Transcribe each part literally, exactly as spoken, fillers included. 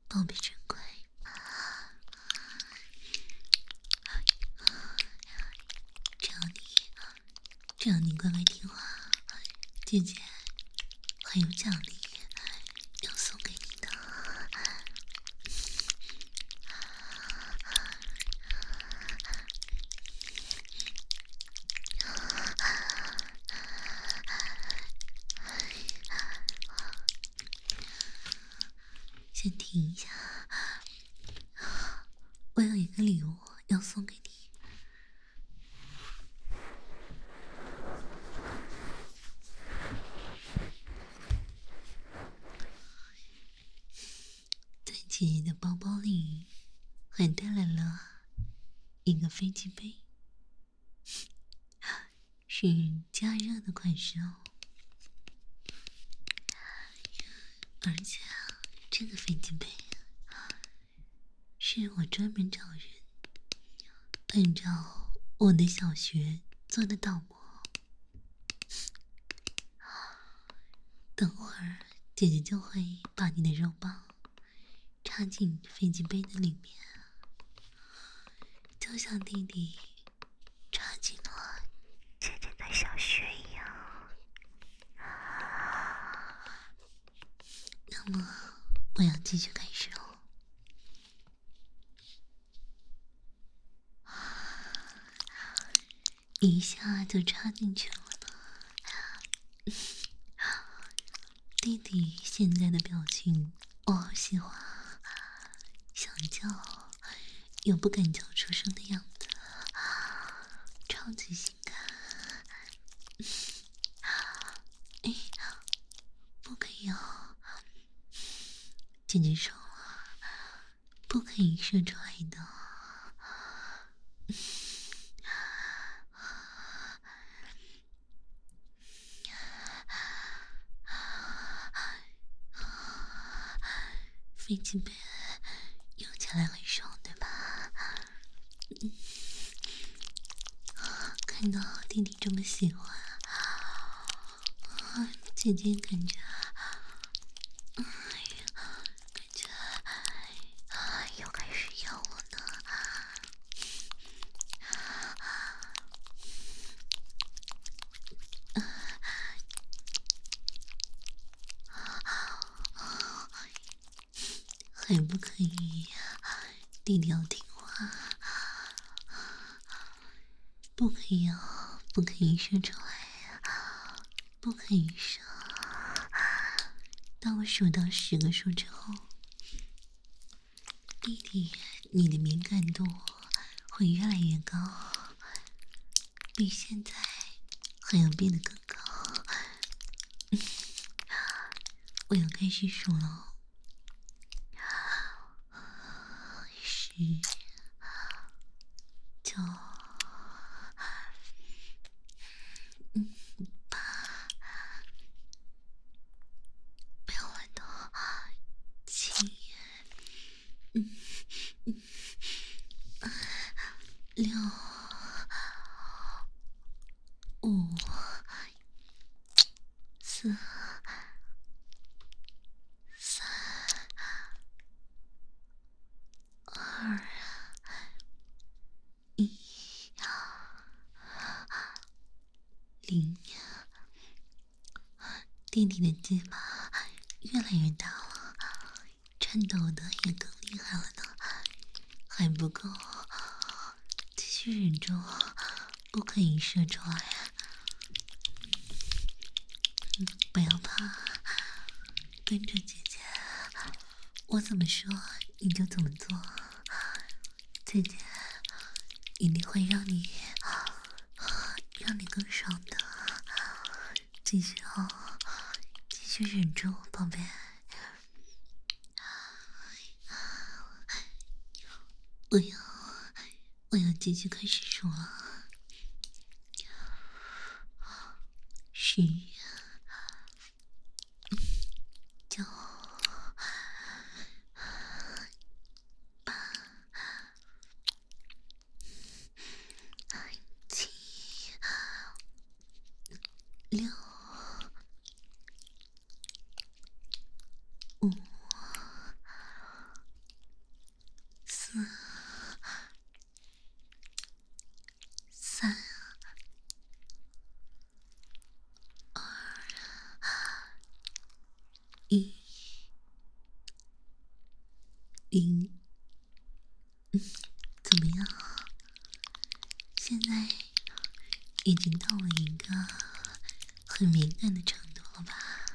宝贝真乖，只要你只要你乖乖听话，姐姐还有奖励要送给你的。先停一下，我有一个礼物要送给你。在姐姐的包包里还带来了一个飞机杯，是加热的款式哦。而且这个飞机杯是我专门找人按照我的小学做的倒模。等会儿姐姐就会把你的肉棒插进飞机杯的里面，就像弟弟插进了姐姐的小穴一样。那么我要继续开始哦。一下就插进去了呢。弟弟现在的表情我好喜欢，想叫又不敢叫出声的样子，超级性感。哎，不可以哦，姐姐说了，不可以射出来的。飞机杯用起来很爽，对吧？嗯，看到弟弟这么喜欢，啊，姐姐感觉，哎呀，感觉啊又开始要了呢。还不可以，弟弟要听话，不可以哦，不可以射出来，不可以射。当我数到十个数之后，弟弟，你的敏感度会越来越高，比现在还要变得更高。嗯，我要开始数了。十、九、嗯、八，不要乱动，七、嗯嗯、六、五、四、三、二、一、零。弟弟的鸡巴越来越大了，颤抖的也更厉害了呢，还不够，继续忍住，不可以射出来。嗯，不要怕，跟着姐姐，我怎么说你就怎么做，姐姐一定会让你让你更爽的。继续哦，继续忍住，宝贝。我要我要继续开始数了。十、九、八、七、六、五、 一、零。嗯，怎么样？现在已经到了一个很敏感的程度了吧？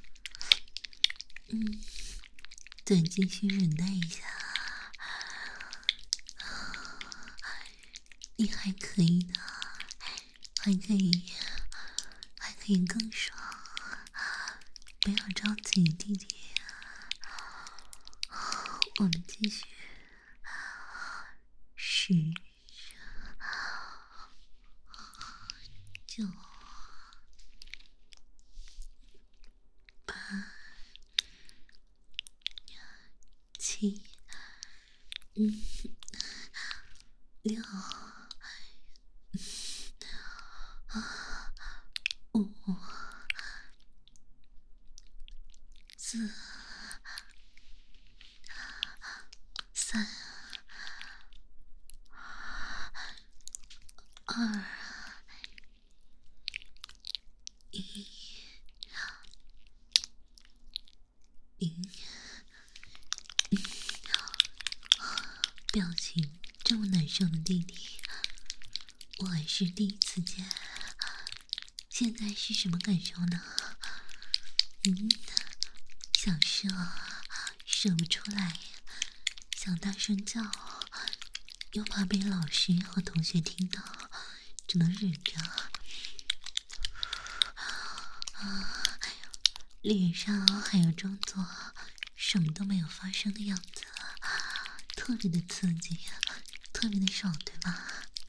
嗯，再继续忍耐一下，你还可以的，还可以，还可以更爽。不要着急，弟弟，我们继续。十、九、八、七、嗯、六、五、四、三、二、一、零。表情这么难受的弟弟，我还是第一次见。现在是什么感受呢？嗯，想射，射不出来，想大声叫，又怕被老师和同学听到，只能忍着。啊，脸上还要装作什么都没有发生的样子，特别的刺激，特别的爽，对吧？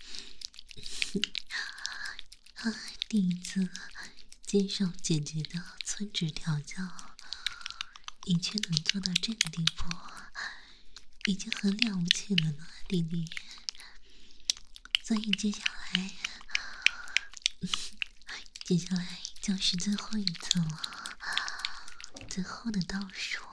啊，第一次接受姐姐的寸指调教，你却能做到这个地步，已经很了不起了呢，弟弟。所以接下来，接下来就是最后一次了，最后的倒数。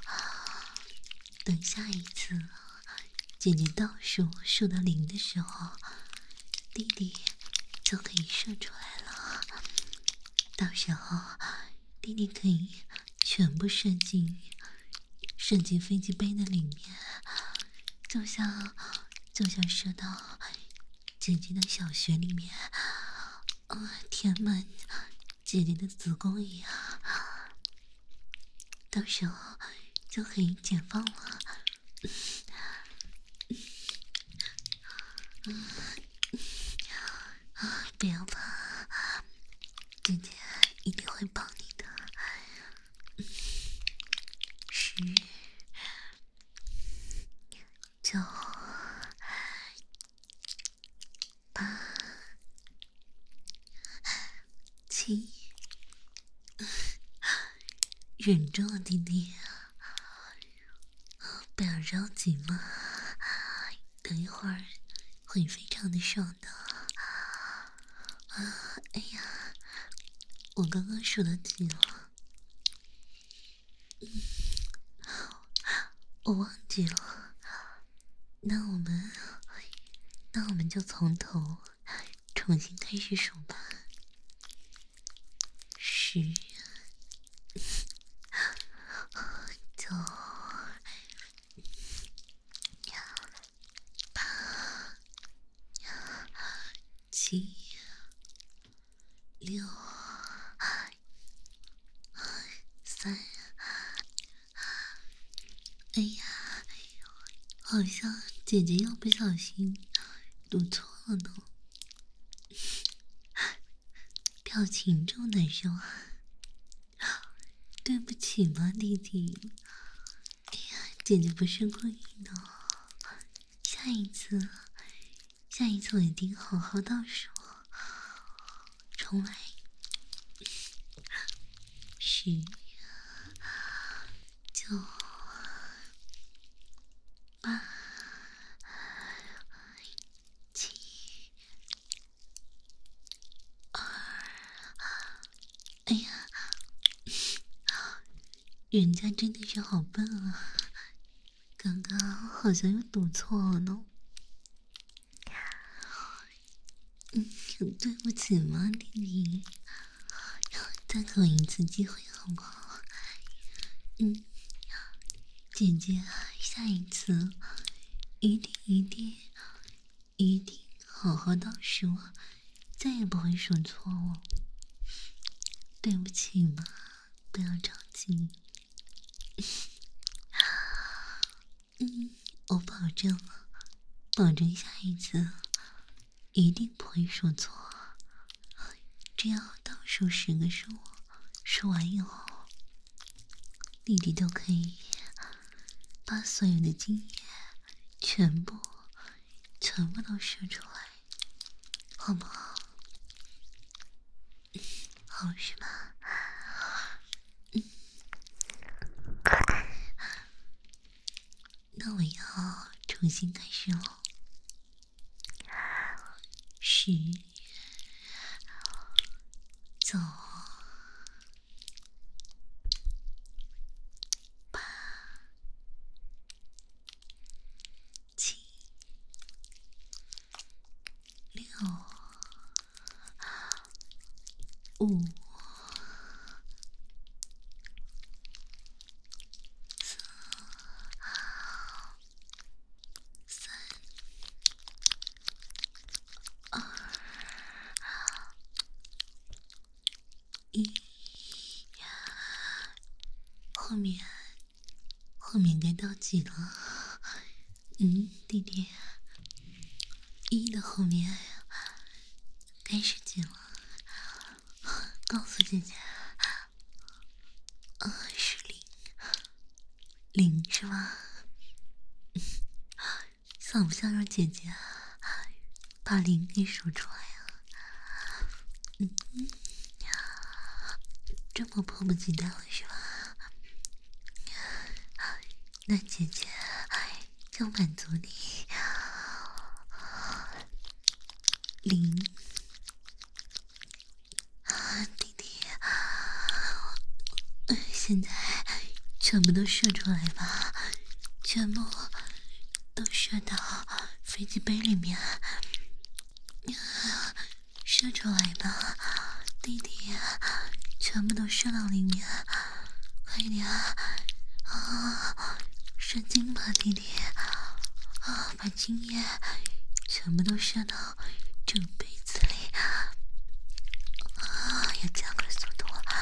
等下一次姐姐倒数数到零的时候，弟弟就可以射出来了。到时候弟弟可以全部射进射进飞机杯的里面，就像就像射到姐姐的小穴里面，呃，填满姐姐的子宫一样。到时候就可以解放了。嗯，不要怕，姐姐一定会帮你的。十、九、八、七，忍住，弟弟，不要着急嘛，等一会儿会非常的爽的。啊，哎呀，我刚刚数到几了？嗯，我忘记了。那我们，那我们就从头重新开始数吧。十、九、八、七、六、三。哎呀，好像姐姐又不小心读错了呢。表情这么难受啊！对不起嘛，弟弟。哎呀，姐姐不是故意的。下一次，下一次我一定好好倒数。重来。十、九、八、七、二。哎呀，人家真的是好笨啊！刚刚好像又读错了呢。嗯，对不起嘛，弟弟，再给我一次机会好不好？ 嗯，姐姐下一次一定一定一定好好倒数，再也不会说错了。对不起嘛，不要着急。嗯，我保证，保证下一次一定不会说错。只要倒数十个数，数完以后，弟弟都可以把所有的精液全部、全部都射出来，好不好？好是吧？嗯，那我要重新开始了。十、九、八、七、六、五、四、三、二、一。后面，后面该到几了？嗯，弟弟，一的后面该是几了？告诉姐姐。啊，是零，零是吗？想不想让姐姐把零给数出来啊？嗯，这么迫不及待了是吧？那姐姐就满足你。零，啊，弟弟，现在全部都射出来吧，全部都射到飞机杯里面，射出来吧，弟弟，全部都射到里面，快点啊！射精吧，弟弟啊！把精液全部都射到这个杯子里啊！要加快速度了。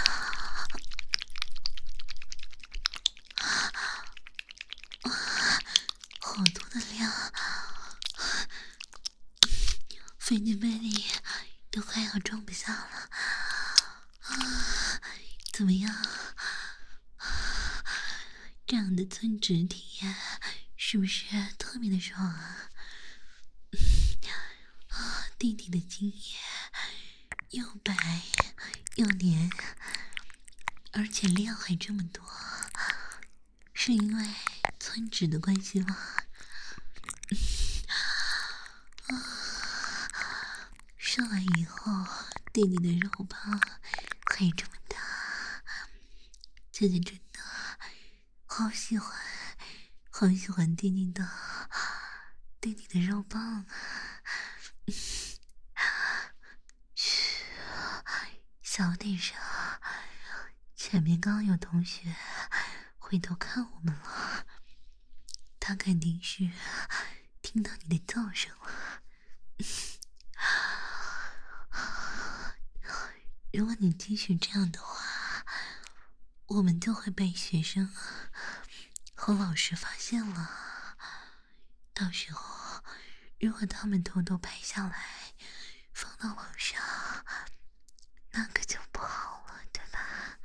好多的量，飞机杯里都快要装不下了啊！怎么样？这样的增值体验是不是特别的爽啊？啊，弟弟的精液又白又黏，而且量还这么多，是因为村值的关系吗？啊，射完以后，弟弟的肉棒还这么大，姐姐真的好喜欢，好喜欢弟弟的弟弟的肉棒啊！嘘，小点声，前面刚刚有同学回头看我们了，他肯定是听到你的叫声了。如果你继续这样的话，我们就会被学生和老师发现了。到时候，如果他们偷偷拍下来，放到网上，那可就不好了，对吧？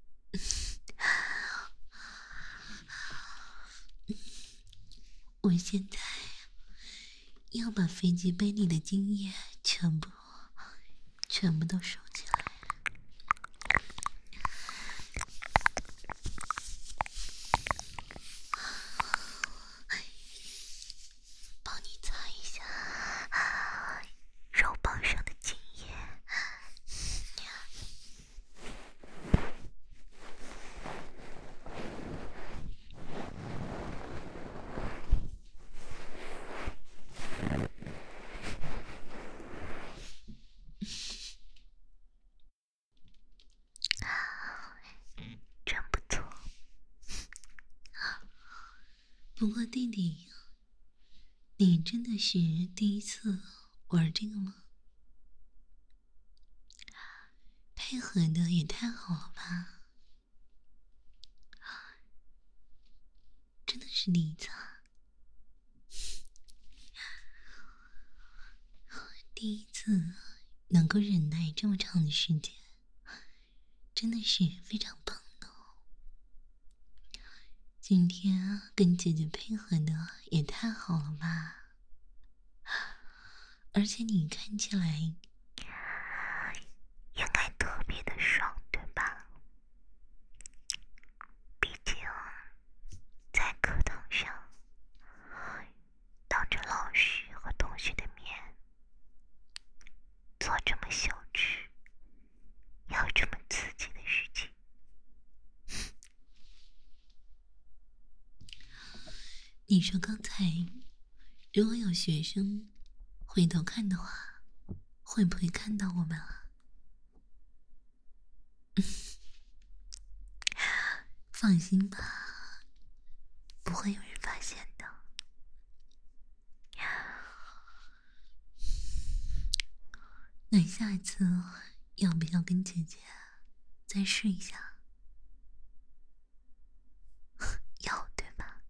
我现在要把飞机杯里的精液全部、全部都收起来。帮你擦一下肉棒上的精液。 不过弟弟，你真的是第一次玩这个吗？配合的也太好了吧！真的是第一次啊！第一次能够忍耐这么长的时间，真的是非常棒的哦。今天啊，跟姐姐配合的也太好了吧！而且你看起来应该特别的爽，对吧？毕竟在课堂上当着老师和同学的面做这么羞耻又这么刺激的事情，你说刚才如果有学生回头看的话，会不会看到我们啊？放心吧，不会有人发现的。那下一次要不要跟姐姐再试一下？要对吧？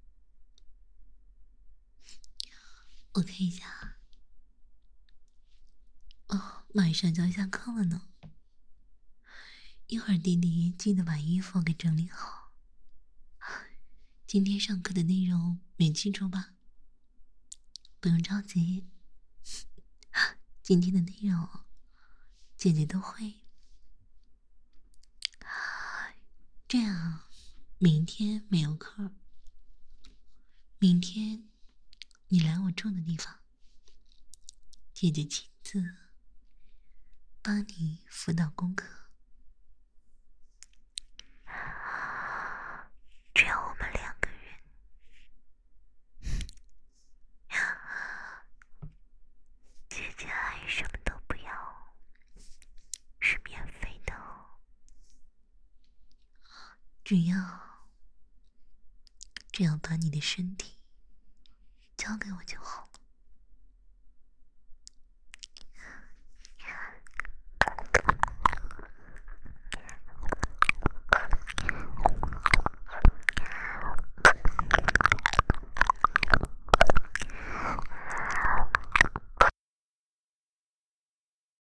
我看一下。哦，马上就要下课了呢。一会儿弟弟记得把衣服给整理好。今天上课的内容没记住吧？不用着急，今天的内容姐姐都会。这样，明天没有课，明天你来我住的地方，姐姐亲自帮你辅导功课。只有我们两个人，姐姐还什么都不要，是免费的哦。只要只要把你的身体交给我就好。